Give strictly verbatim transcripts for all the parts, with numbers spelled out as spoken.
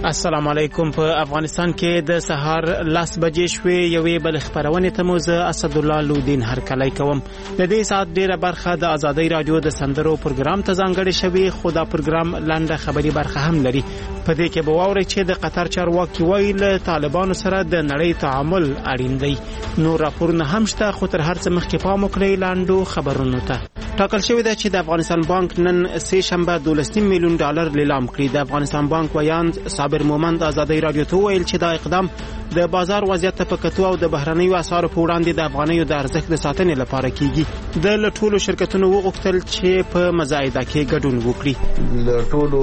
السلام علیکم. په افغانستان کې د سهار لاس بجې شوې یوې بل خبرونه ته موزه اسد الله لودین هرکلی کوم. د دې سات ډیره برخه د ازادي رادیو د سندرو پروګرام ته ځانګړې شوی، خو دا پروګرام لنډه خبري برخه هم لري. په دې کې به واوري چې د قطر چارواکي وایي له طالبانو سره د نړۍ تعامل اړین دی. نو راپورونه هم شته، خو تر هر څه مخکې پام وکړئ لاندو خبرونو ته. ټاکل شوی دی چې د افغانستان بانک نن سه شنبه دولسنیم میلیون ډالر لیلام کړی. د افغانستان بانک ویاند صابر مومند ازادي رادیو ته ویل چې دا اقدام د بازار وضعیت ته پکتو او د بهرنیو اسعارو په وړاندې د افغانیو د ارزښت د ساتنې لپاره کیږي. د لټولو شرکتونو وغوښتل چې په مزایده کې ګډون وکړي. لټولو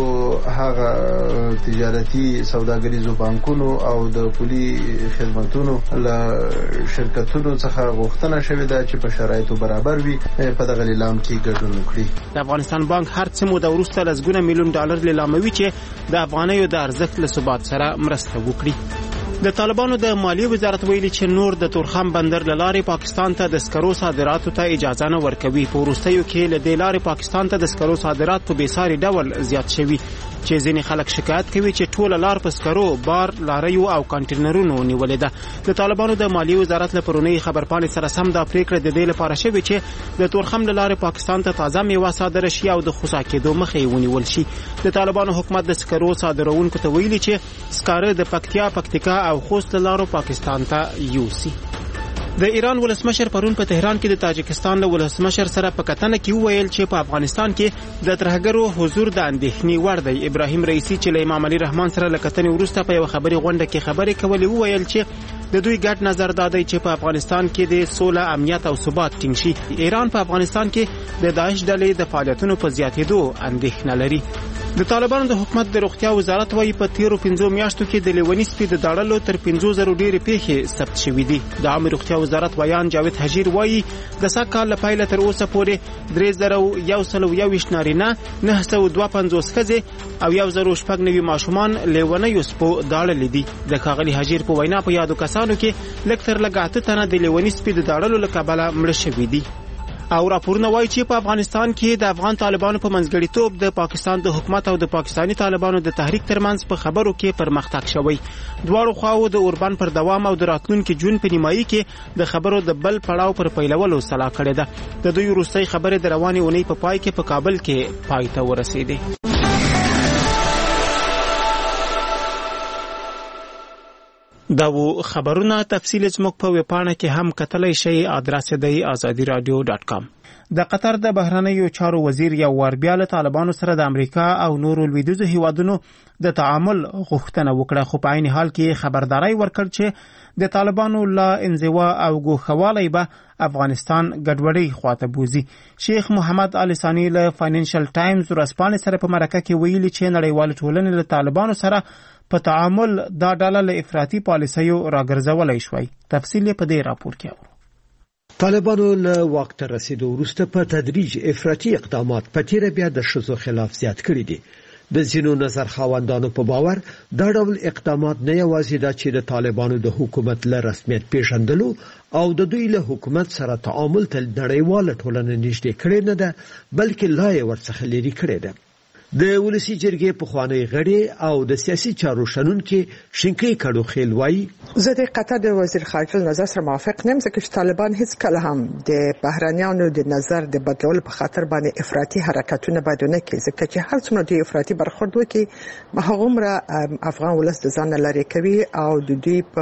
هغه تجارتي سوداګریزو بانکونو او د پولي خدماتونو له شرکتونو څخه غوښتنه شوې ده چې په شرایطو برابر وي په دغه لیلام کې ګډون وکړي. د افغانستان بانک هر څه مو د وروسته لسګونه میلیون ډالر لیلاموي چې د افغانیو د ارزښت له ثبات سره مرسته وکړي. د طالبانو د مالیې وزارت ویلي چې نور د تورخم بندر لارې پاکستان ته د سکرو صادراتو ته اجازه نه ورکوي. په وروستیو کې له دې لارې پاکستان ته د سکرو صادرات په بیساري ډول زیات شوي، چې ځینې خلک شکایت کوي چې ټوله لار په سکرو، بار، لاریو او کانټینرونو نیولې ده. د طالبانو د مالیې وزارت له پرونی خبرپاڼې سره سم دا پریکړه د دې لپاره شوې چې د تورخم له لارې پاکستان ته تازه میوه صادره شي او د خصا کېدو مخه یې ونیول شي. د طالبانو حکومت د سکرو صادرونکو ته ویلي چې سکاره د پکتیا، پکتیکا او خوست له لارو پاکستان ته یوسي. د ایران ولسمشر پرون په تهران کې د تاجکستان له ولسمشر سره په کتنه کې وویل چې په افغانستان کې د ترهګرو حضور د اندېښنې وړ دی. ابراهیم رئیسی چې له امام علي رحمان سره له کتنې وروسته په یو خبري غونډه کې خبرې کولې وویل چې د دوی ګډ نظر دا دی چې په افغانستان کې د سوله، امنیت او ثبات ټینګ شي. ایران په افغانستان کې د داعش ډلې د فعالیتونو په زیاتېدو اندېښنه لري. د طالبانو د حکومت د روغتیا وزارت وايي په تیرو پنځو میاشتو کې د لیونی سپي د داړلو تر پنځو زرو ډېرې پیښې ثبت شوې دي. د عامه روغتیا وزارت ویان جاوید حجیر وايي د سږ کال له پیله تر اوسه پورې درې زره یو سل او یوویشت نارینه، نهه سوه دوه پنځوس ښځې او یو زر شپږ نوي ماشومان لیونیو سپو داړلي دي. د ښاغلي حجیر په وینا په یادو کسانو کې لږ تر لږه اته تنه د لیونی سپي د داړلو له کبله مړه شوي دي. او راپورونه وایي چې په افغانستان کې د افغان طالبانو په منځګړیتوب د پاکستان د حکومت او د پاکستانی طالبانو د تحریک ترمنځ په خبرو کې پرمختګ شوی. دواړو خواو د اوربان پر دوام او د راتلونکي جون په نیمایي کې د خبرو د بل پړاو پر پیلولو سلا کړې ده. د دوی وروستۍ خبرې د روانې اونۍ په پای کې په کابل کې پای ته ورسېدې. دا و خبرونه تفصیل زموږ په ویبپاڼه کې هم کتلی شئ. ادرس دی ازادي رادیو ډاټ کام. د قطر د بهرنیو چارو وزیر یو وار بیا له طالبانو سره د امریکا او نورو لویدیځو هیوادونو د تعامل غوښتنه وکړه، خو په عین حال کې خبرداري ورکړ چې د طالبانو لا انزوا او ګوښوالی به افغانستان ګډوډۍ خواته بوزي. شیخ محمد علي ثاني له فاینانشل ټایمز ورځپاڼې سره په مرکه کې ویلي چې نړیوال ټولنې له طالبانو سره په تعامل دا ډله له افراطي پالیسیو راګرځولای شوی. تفصیل په دې راپور کې اورو. طالبانو له واک ته رسیدو وروسته په تدریج افراطي اقدامات په تیره بیا د ښځو خلاف زیات کړي دي. د ځینو نظر خاوندانو په باور دا ډول اقدامات نه یوازې دا چې د طالبانو د حکومت له رسمیت پیژندلو او د دوی له حکومت سره تعامل ته نړیواله ټولنه نږدې کړې نه ده، بلکې لا یې ورڅخه لرې کړې ده. د ولسی جرګې پخوانی غړي او د سیاسي چارو شنونکي شینکي کډو خیل وایي زه د قطر د وزیر خارجه نظر سره موافق نیم، ځکه چې طالبان هیڅ کله هم د بهرنیانو د نظر د بدلولو په خاطر باندې افراطي حرکتونه بدونه کوي، ځکه چې هر څومره د افراطي برخورد وکړي هغومره افغان ولس د ځان لري کوي او د دوی په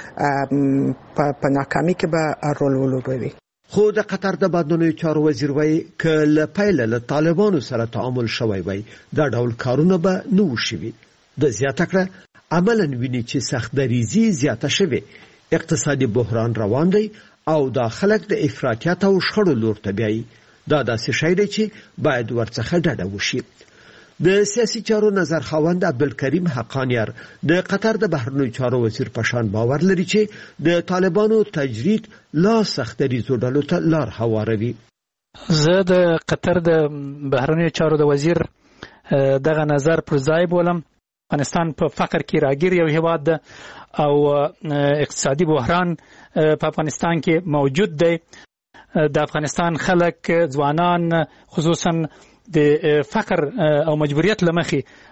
په ناکامۍ کې به رول ولوبوي. خو د قطر د بهرنیو چارو وزیر وایي که له پیله له طالبانو سره تعامل شوی وای دا ډول کارونه به نه وشوي. د زیاته کړه عملاً ویني چې سخت دریزي زیاته شوی، اقتصادي بحران روان دی او دا خلک د افراطیت او شخړو لور ته بیایي. دا داسې شی دی چې باید ورڅخه ډډه وشي. د سیاسي چارو نظر خاوند عبدالکریم حقانیار د قطر د بهرنیو چارو وزیر په شان باور لري چې د طالبانو تجرید لا سخت دریزو ډلو ته لار هواروي. زه د قطر د بهرنیو چارو د وزیر دغه نظر پر ځای بولم. افغانستان په فقر کې راګیر یو هیواد ده او اقتصادي بحران په افغانستان کې موجود دی. د افغانستان خلک ځوانان خصوصا د فقر او مجبوریت لمخې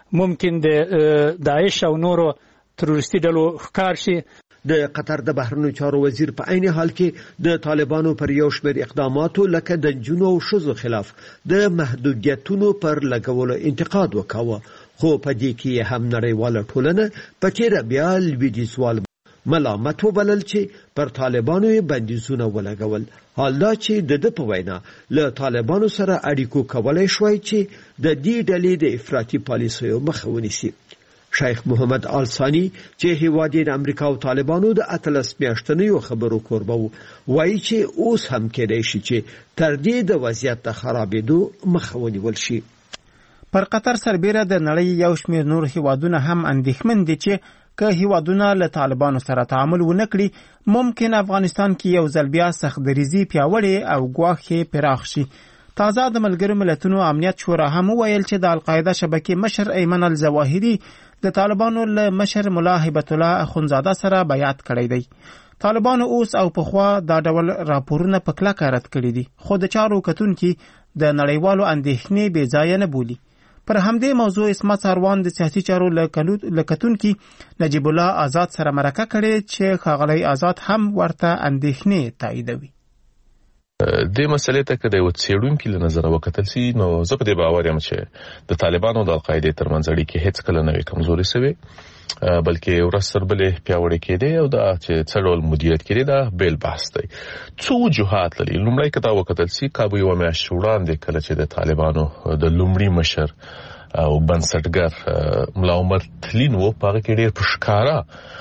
ممکن د داعش او نورو تروریستي ډلو ښکار شي. د قطر د بهرنیو چارو وزیر په عین حال کې د طالبانو پر یو شمېر اقداماتو لکه د نجونو او ښځو خلاف د محدودیتونو پر لګولو انتقاد وکاوه، خو په دې کې هم نړیواله ټولنه په تېره بیا لویدیځوال ملامت وبلل چې پر طالبانو یې بندیزونه ولګول. حال دا چې د ده په وینا له طالبانو سره اړیکو کولی شوای چې د دې ډلې د افراطي پالیسیو مخه ونیسي. شیخ محمد آل ثانی چې هیواد یې د امریکا او طالبانو د اتلس میاشتنیو خبرو کوربه و، وایي چې اوس هم کېدای شي چې تر دې د وضعیت د خرابېدو مخه ونیول شي. پر قطر سربیره د نړۍ یو شمېر نور هیوادونه هم اندېښمن دي چې که هیوادونه له طالبانو سره تعامل ونه کړي، ممکن افغانستان کې یو ځل بیا سختدریزي پیاوړې او ګواښ پراخ شي. تازه د ملګرو ملتونو امنیت شورا هم وویل چې د القاعده شبکې مشر ایمن الظواهري د طالبانو له مشر ملا هیبت الله اخونزاده سره بیعت کړی دی. طالبانو اوس او پخوا دا ډول راپورونه په کلکه رد کړي دي، خو د چارو کتونکي د نړیوالو اندېښنې بې ځایه نه بولي. پر همدې موضوع اسمت سروان د سیاسي چارو له کتونکي نجیب الله آزاد سره مرکه کړې چې ښاغلی آزاد هم ورته اندېښنې تاییدوي. دې مسلې ته که د یو څېړونکي له نظره وکتل سي، نو زه په دې باور یم چې د طالبانو د القاعدې ترمنځ اړیکې هېڅ کله نه وي کمزورې سوې، بلکې ورځ تر بلې پیاوړې کېدې او دا چې څه ډول مدیریت کېدې دا بیل بحث دی. څو وجوهات لري. لومړی که دا وکتل سي، کابو یوه میاشت وړاندې کله چې د طالبانو د لومړي مشر او بنسټګر ملا عمر تلین و، په هغه کې ډېر په ښکاره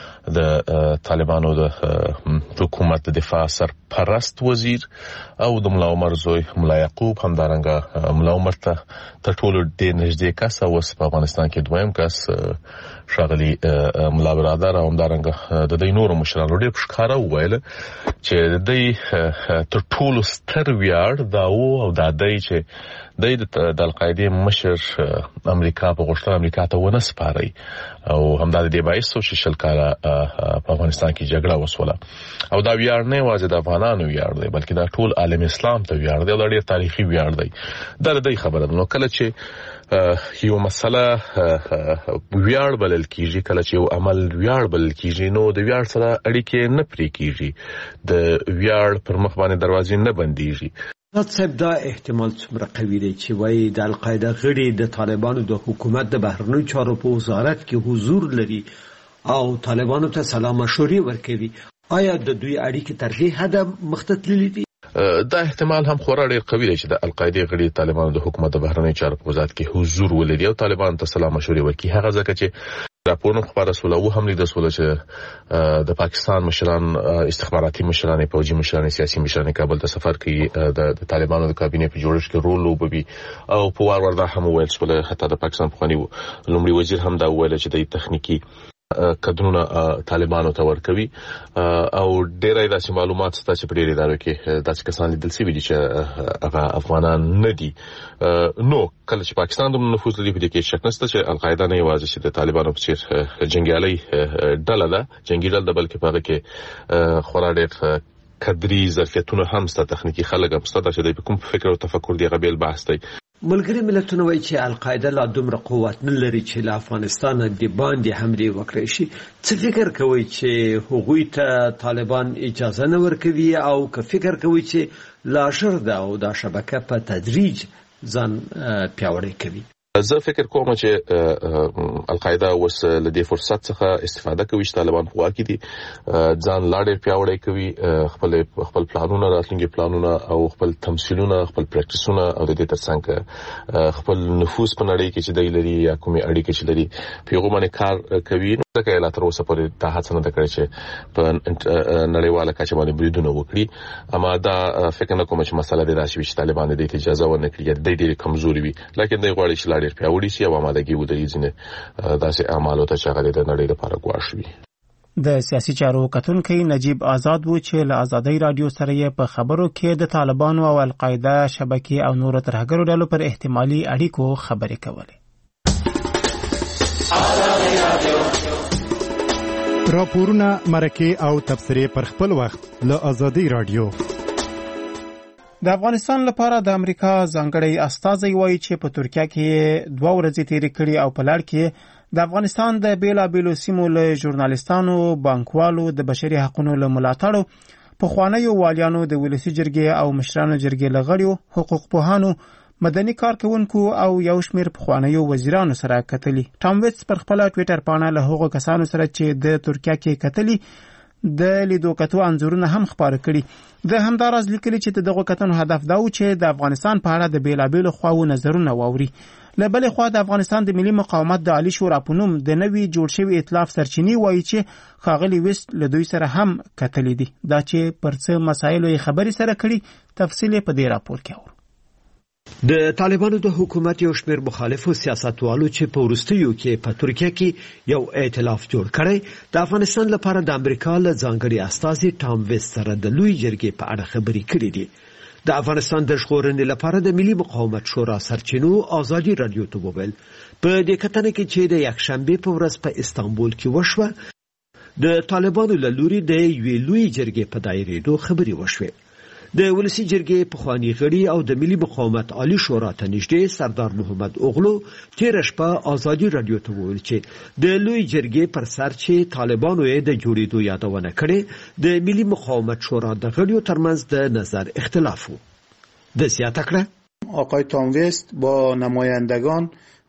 د طالبانو د حکومت د دفاع سرپرست وزیر او د ملا عمر زوی ملا یعقوب همدارنګه ملا عمر ته تر ټولو ډېر نږدې کس او اوس په افغانستان کې دویم کس ښاغلي ملا برادر او همدارنګه د دوی نورو مشرانو ډېر په ښکاره وویل چې د دوی تر ټولو ستر ویاړ دا و او دا دی چې دوی د القاعدې مشر امریکا په غوښتنه امریکا ته ونه سپارئ او همدا د دې باعث شو چې شل کاله په افغانستان کې جګړه وسوله. او دا ویاړ نه یوازې د افغانانو ویاړ دی، بلکې دا ټول عالم اسلام ته ویاړ دی او دا ډېر تاریخي ویاړ دی. دا د دوی خبره ده. نو کله چې یو مسله ویاړ بلل کیږي، کله چې یو عمل ویاړ بلل کیږي، نو د ویاړ سره اړیکې نه پرې کیږي، د ویاړ پر مخ باندې دروازې نه بندیږي. صاحب دا احتمال څومره قوي دی چې وایي د القاعده غړي د طالبانو د حکومت د بهرنیو چارو په وزارت کې حضور لري او طالبانو ته سلام مشورې ورکوي؟ آیا د دوی اړیکې تر دې حده مخته تللي دي؟ دا احتمال هم خورا ډېر قوي دی چې د القاعده غړي طالبانو د حکومت د بهرنیو چارو په وزارت کې حضور ولري او طالبانو ته سلام مشورې ورکړي. هغه ځکه چې راپورونه خبره سوله و هم لیدل سوله چې د پاکستان مشران، استخباراتي مشران، فوجي مشران، سیاسي مشران کابل ته سفر کوي، د طالبانو د کابینې په جوړښت کې رول لوبوي او په وار وار دا هم وویل سوله، حتی د پاکستان پخواني لومړي وزیر هم دا وویل چې د تخنیکی کډرونه طالبانو ته ورکوي او ډېرای داسې معلومات شته چې په ډېرې ادارو کې داسې کسان لیدل شوي دي چې هغه افغانان نه دي. نو کله چې پاکستان د نفوذ لري، په دې کې شک نشته چې القاعده نه یوازې چې د طالبانو په څېر جنګیالي ډله ده، جنګي ډله ده، بلکې په هغه کې خورا ډېر کدري ظرفیتونه هم شته، تخنیکي خلک هم شته چې د کوم فکر او تفکر دی هغه بیل بحث دی. ملګري ملتونه وایي چې القاعده لا دومره قوت نه لري چې له افغانستان د باندې حملې وکړي شي. څه فکر کوي چې هغوی ته طالبان اجازه نه ورکوي او که فکر کوي چې لا ژر ده او دا شبکه په تدریج ځان پیاوړی کوي؟ زه فکر کوم چې القاعده اوس له دې فرصت څخه استفاده کوي چې طالبان په واقع دي ځان لا ډېر پیاوړی کوي، خپل خپل پلانونه، راتلونکي پلانونه او خپل تمثیلونه، خپل پریکټیسونه او د دې ترڅنګ خپل نفوذ په نړۍ کې چې دی لري یا کومې اړیکې چې لري په هغو باندې کار کوي. نو ځکه یې لا تر اوسه پورې دا هڅه نه ده کړې چې په نړیواله کچه باندې بریدونه وکړي. اما دا فکر نه کوم چې مسله دې راشي چې طالبان دې ته اجازه ورنکړي یا دې ډېرې کمزوري وي، لکه دوی غواړي چې لا ډېر پیاوړي شي او آمادګي ودرېږي ځینې داسې اعمالو ته چې هغه د نړۍ لپاره ګواښ وي. د سیاسي چارو کتونکی نجیب آزاد و چې له آزادۍ رادیو سره یې په خبرو کې د طالبانو او القاعده شبکې او نورو ترهګرو ډلو پر احتمالي اړیکو خبرې کولې. راپورونه، مرکې او تبصرې پر خپل وخت له آزادۍ رادیو. د افغانستان لپاره د امریکا ځانګړی استازی وایي چې په ترکیه کې دوه ورځې تیرې کړې او په لړ کې د افغانستان د بیلابیلو سیمو له ژورنالیستانو، بانکوالو، د بشري حقوقو له ملاتړو، پخوانیو والیانو، د ولسي جرګې او مشرانو جرګې له غړیو، حقوق پوهانو، مدني کارکونکو او یو شمېر پخوانیو وزیرانو سره کتلي. ټام ویټس پر خپل ټویټر پاڼه له هغو کسانو سره چې د ترکیه کې کتلي د لیدو کتو انځورونه هم خپاره کړي. د همداراز لیکلي چې دغه کتنو هدف دا و چې د افغانستان په اړه د بیلابیلو خواو نظرونه واوري. له بلې خوا د افغانستان د ملي مقاومت د عالی شورا په نوم د نوي جوړ شوي ائتلاف سرچینې وایي چې ښاغلي ویسټ له دوی سره هم کتلي دي. دا چې پر څه مسایلو یې خبرې سره کړي تفصیل په دې راپور کې اورو. د طالبانو د حکومت یو شمېر مخالفو سیاستوالو چې په وروستیو کې په ترکیه کې یو ائتلاف جوړ کړی د افغانستان لپاره د امریکا له ځانګړي استازي ټام ویسټ سره د لوی جرګې په اړه خبرې کړې دي. د افغانستان د ژغورنې لپاره د ملي مقاومت شورا سرچینو ازادي رادیو ته وویل په دې کتنه کې چې د یکشنبه په ورځ په استانبول کې وشوه د طالبانو له لوري د یوې لوی جرګې په دایرېدو خبرې وشوې. د ولسي جرګې پخوانی غړي او د ملي مقاومت عالی شورا ته نږدې سردار محمد اوغلو تیر شپه ازادي رادیو ته وویل چې د لوی جرګې پر سر چې طالبانو یې د جوړېدو یادونه کړې د ملي مقاومت شورا د غړیو ترمنځ د نظر اختلاف و. د زیاته کړه آقای تام ویسټ با نمایندگان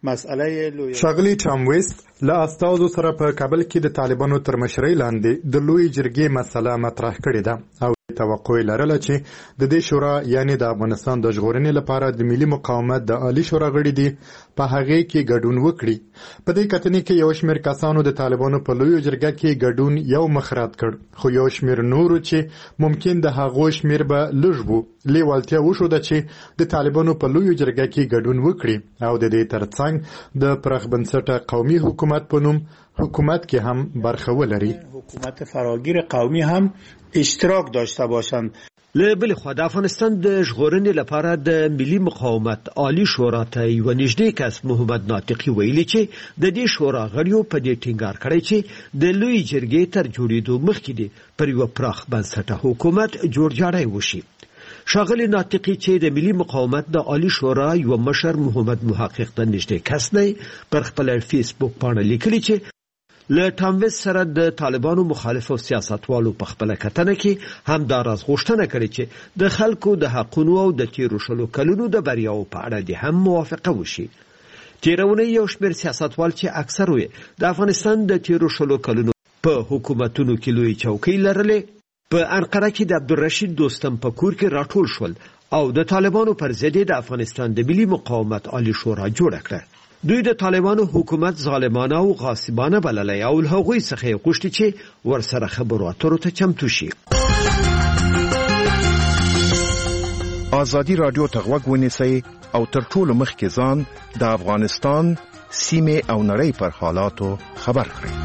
مسئله شاغلی ټام ویسټ له استازو سره په کابل کې د طالبانو تر مشرۍ لاندې د لوی جرګې مسله مطرح کړې ده او توقع لرله چې د دې شورا یعنی د افغانستان د ژغورنې لپاره د ملي مقاومت د عالی شورا غړي دي په هغه کې ګډون وکړي. په دې کتنې کې یو شمېر کسانو د طالبانو په لوی جرګه کې ګډون یو مخرات کړ خو یو شمېر نورو چې ممکن د هغو شمېر به لږ وو لیوالتیا وشوده چې د طالبانو په لوی جرګه کې ګډون وکړي او د دې ترڅنګ د پراخ بنسټه قومي حکومت په نوم حکومت کې هم برخه ولري. حکومت فراگیر قومی هم اشتراک داشته باشند. له بل خوا د افغانستان د ژغورنې لپاره د ملي مقاومت عالی شورا ته یو نږدې کس محمد ناطقي ویلي چې د دې شورا غړیو په دې ټینګار کړی چې د لوی جرګې تر جوړېدو مخکې دي پر یو پراخ بنسټه حکومت جوړجاړی وشي. شاغلی ناطقي چې د ملي مقاومت د عالی شورا یو مشر محمد محقق ته نږدې کس دی پر خپل فیسبوک باندې لیکلي چې له ټام ویسټ سره د طالبانو مخالفو سیاستوالو په خپل کتنه کې هم دا راز غوښتنه کړې چې د خلکو د حقونو او د تیرو شلو کلونو د بریاو په اړه د هم موافقه وشي. تیرونه یو شمېر سیاستوال چې اکثر وي د افغانستان د تیرو شلو کلونو په حکومتونو کې لوی چوکۍ لرلې په انقره کې د عبدالرشید دوستم په کور کې راټول شول او د طالبانو پر ضد د افغانستان د ملي مقاومت عالی شورا جوړه کړه. دوی د طالبانو حکومت ظالمانه او غاصبانه بللی او له هغوی څخه یې غوښتي چې ورسره خبرو اترو ته چمتو شي. ازادي رادیو ته غوږ ونیسئ او تر ټولو مخکې ځان د افغانستان سیمې او نړۍ پر حالاتو خبر کړئ.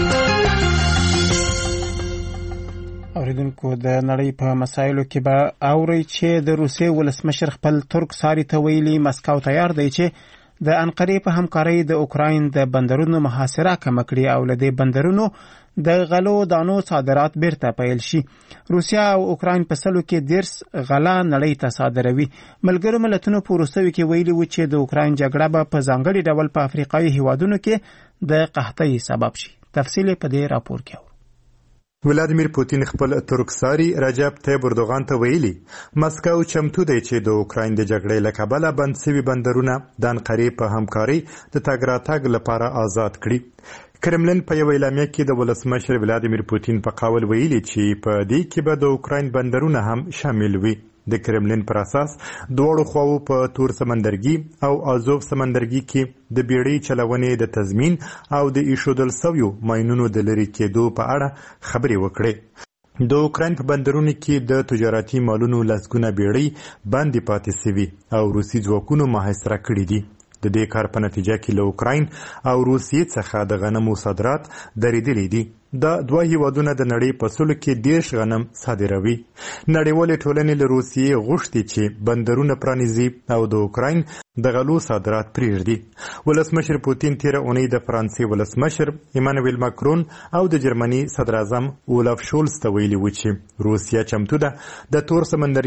اوریدونکو د نړۍ په مسایلو کې به اورئ چې د روسیې ولسمشر خپل ترک ساري ته ویلي مسکو تیار دی چې د انقرې په همکارۍ د اوکراین د بندرونو محاصره کم کړي او له دې بندرونو د غلو دانو صادرات بیرته پیل شي. روسیا او اوکراین په سلو کې دیرس غلا نړۍ ته صادروي. ملګرو ملتونو په وروستیو کې ویلي و چې د اوکراین جګړه به په ځانګړي ډول په افریقایي هیوادونو کې د قحطۍ سبب شي. تفصیل په دې راپور کې ولادیمیر پوتین خپل ترکساري رجب طیب اردوغان ته ویلي مسکو چمتو دی چې د اوکراین د جګړې له کبله بند شوي بندرونه د انقرې په همکارۍ د تګ راتګ لپاره آزاد کړي. کرملن په یو اعلامیه کې د ولسمشر ولادیمیر پوتین په قول ویلي چې په دې کې به د اوکراین بندرونه هم شامل وي. د کرملن پر اساس دواړو خواو په تور سمندرګي او آزوف سمندرګي کې د بیړۍ چلونې د تضمین او د ایښودل شویو ماینونو د لرې کېدو په اړه خبرې وکړې. د اوکراین په بندرونو کې د تجارتي مالونو لسګونه بیړۍ بندې پاتې شوي او روسي ځواکونو محاصره کړي دي. د دې کار په نتیجه کې له اوکراین او روسیې څخه د غنمو صادرات درېدلي دي. دا دوه هیوادونه د نړۍ په سلو کې دیرش غنم صادروي. نړیوالې ټولنې له روسیې غوښتي چې بندرونه پرانیزي او د اوکراین د غلو صادرات پرېږدي. ولسمشر پوتین تیره اونۍ د فرانسې ولسمشر ایمانویل ماکرون او د جرمني صدراعظم اولاف شولز ته ویلي و چې روسیه چمتو ده د تور سمندر